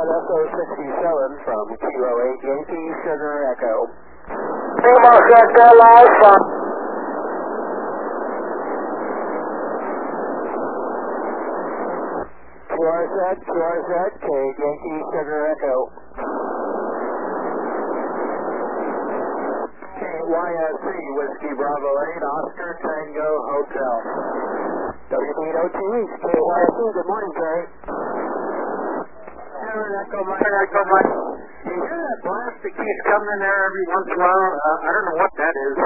Echo 67 from Kilo 8 Yankee Sugar Echo. Lima Echo Live from QRZ, K Yankee Sugar Echo. KYSC Whiskey Bravo 8 Oscar Tango Hotel. WBOTH KYSC, good morning, Terry. Echo Mike. You hear that blast that keeps coming in there every once in a while? I don't know what that is.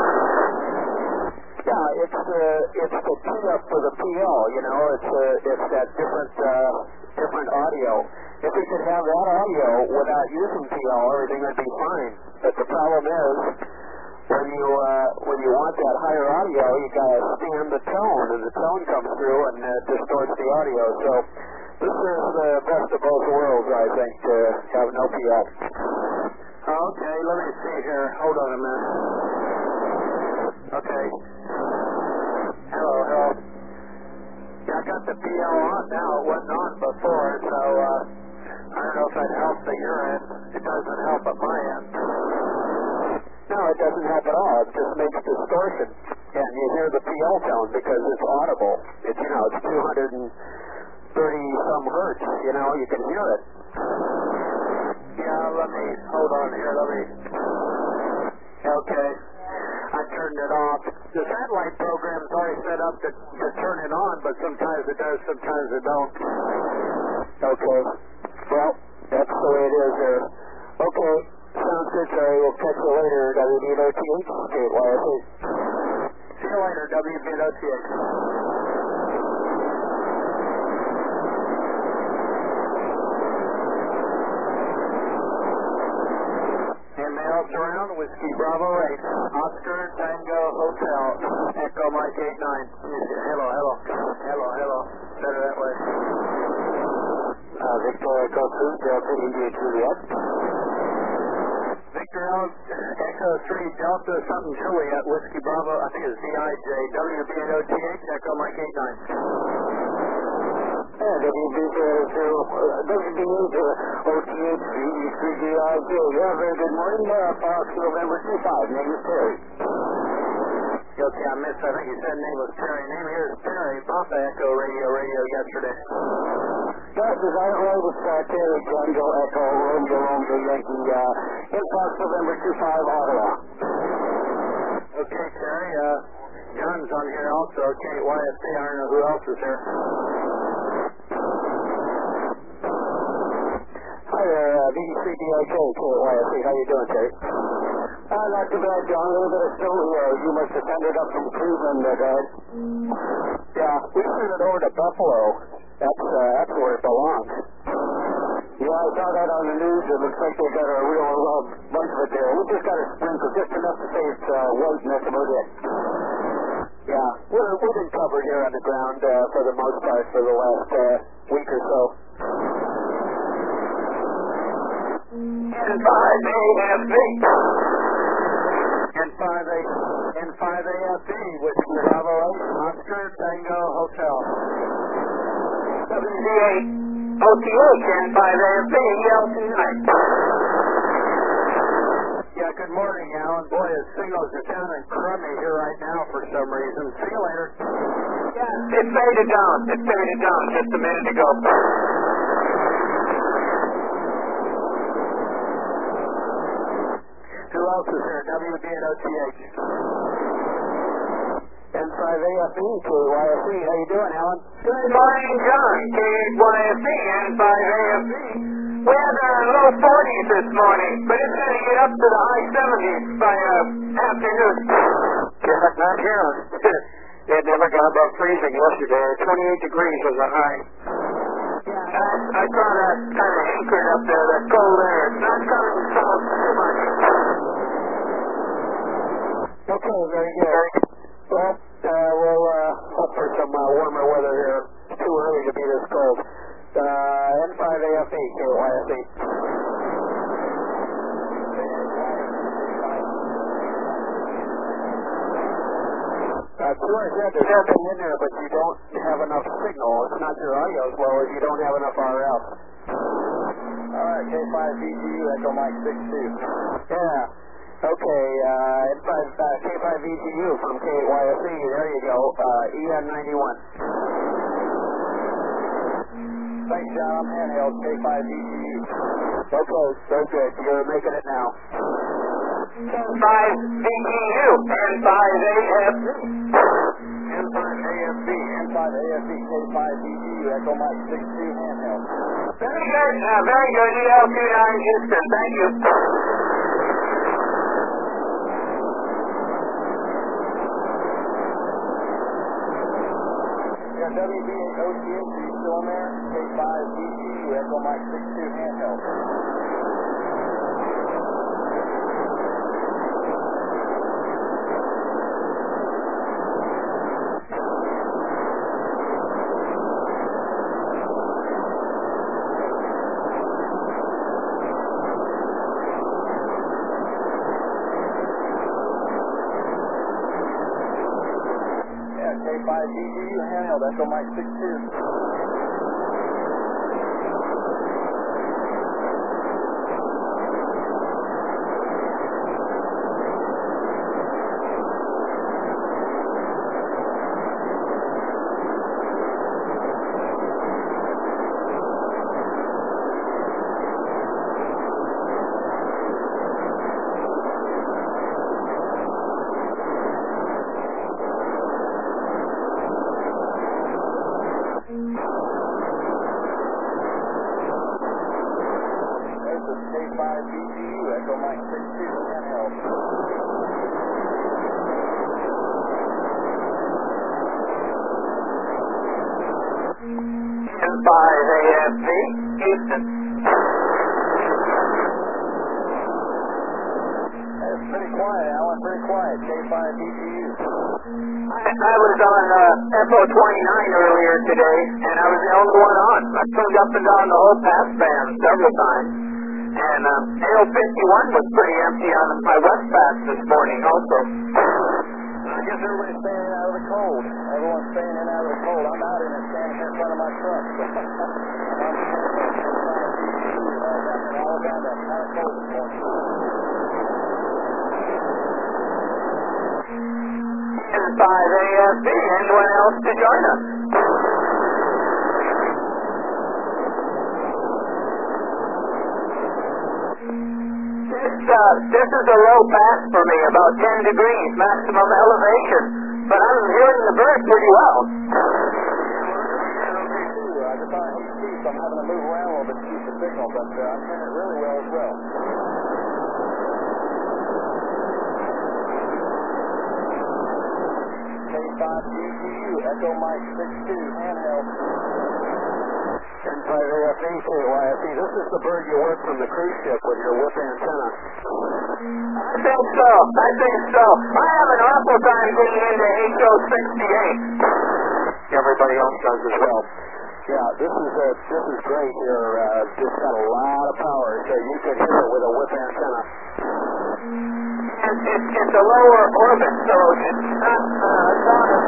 Yeah, it's the tune-up for the PL, you know, it's that different audio. If we could have that audio without using PL, everything would be fine. But the problem is, when you want that higher audio, you gotta stand the tone, and the tone comes through and distorts the audio. So this is the best of both worlds, I think, to have no PL. Okay, let me see here. Hold on a minute. Okay. Hello. Yeah, I got the PL on now. It wasn't on before, so I don't know if that helps at your end. It doesn't help at my end. No, it doesn't help at all. It just makes distortion. And you hear the PL tone because it's audible. It's 230 some hertz, you can hear it. Yeah, hold on here, okay. I turned it off. The satellite program is already set up to turn it on, but sometimes it does, sometimes it don't. Okay. Well, that's the way it is there. Okay. Sounds good, Terry. We'll catch you later, WBOTH. KYSC. See you later, WBOTH. Around Whiskey Bravo 8 Oscar Tango Hotel Echo Mike 89. Hello. Better that way. Victor Echo 2 Delta India Juliet. Victor Echo 3 Delta something Juliet Whiskey Bravo, I think it's VIJ WBOTH Echo Mike 89. WBOTH VE3DIJ. Yeah, very good morning. Fox November 25. Name is Terry. Okay, I missed. I think you said name was Terry. Name here is Terry. Papa Echo Radio yesterday. Yes, as I heard, it's Terry Tango Echo Romeo Yankee. In Fox November 25, Ottawa. Okay, Terry. John's on here also. KYSC. I don't know who else is here. Hi there, VE3DIJ, KYSC. How you doing, Terry? Not too bad, John. A little bit of snow here. You must have sent it up from Cleveland, guys. Yeah, we sent it over to Buffalo. That's where it belongs. Yeah, I saw that on the news. It looks like they got a real bunch of it there. We just got a sprinkle, just enough to say it's white, and that's about it. Yeah, we've been covered here on the ground for the most part for the last week or so. N5AFB. N5AFB, Whiskey Bravo 8, Oscar Tango Hotel. WZ8, OTH, N5AFB, L29. Yeah, good morning, Alan. Boy, his signals are sounding crummy here right now for some reason. See you later. Yeah, it faded down just a minute ago. Who else is here? WBOTH. N5AFB, KYSC. How you doing, Alan? Good morning, John. KYSC, N5AFB. We had low 40s this morning, but it's going to get up to the high 70s by afternoon. Yeah, not here. It never got above freezing yesterday. 28 degrees was a high. Yeah, I saw that kind of anchored up there, that cold air. It's not coming south too much. Okay, very good. Well, we'll hope for some warmer weather here. It's too early to be this cold. N5AFB, KYSC. There's something in there, but you don't have enough signal. It's not your audio as well as you don't have enough RF. Alright, K5VGU, Echo Mike 62. Yeah. Okay, K5VGU from K8YFE, there you go, EN91. Thanks, John, I'm handheld, K5VGU. Okay, so good, you're making it now. 5VGU, N5AFB. N5AFB, N5AFB, K5VGU, Echo Mike 62, handheld. Very good, EL29 Houston, thank you. WB8OTH, are you still in there? K5VGU, Echo Mike 62, handheld. K5VGU, handheld, Echo Mike 62. K5VGU, Echo Mike 62, handheld. N5AFB, Houston. It's pretty quiet, Alan, pretty quiet. K5VGU. I was on FO29 earlier today, and I was the only one on. I turned up and down the whole pass band several times. And AO51 was pretty empty on my west pass this morning also. I guess everybody's staying in out of the cold. Everyone's staying in out of the cold. I'm out in it, standing here in front of my truck. I'm Alabama, kind of cold this morning. N5AFB, anyone else to join us? This is a low pass for me, about 10 degrees maximum elevation, but I'm hearing the bird pretty well. I just on HT, so I'm having to move around a little bit to keep the signal, but I'm hearing it really well as well. K5VGU, Echo Mike 62, handheld. N5AFE, KYFE. This is the bird you work from the cruise ship with your whip antenna. I think so. I have an awful time getting into HO68. Everybody else does as well. Yeah, this is great here. Just got a lot of power, so you can hit it with a whip antenna. It's a lower orbit, so it's not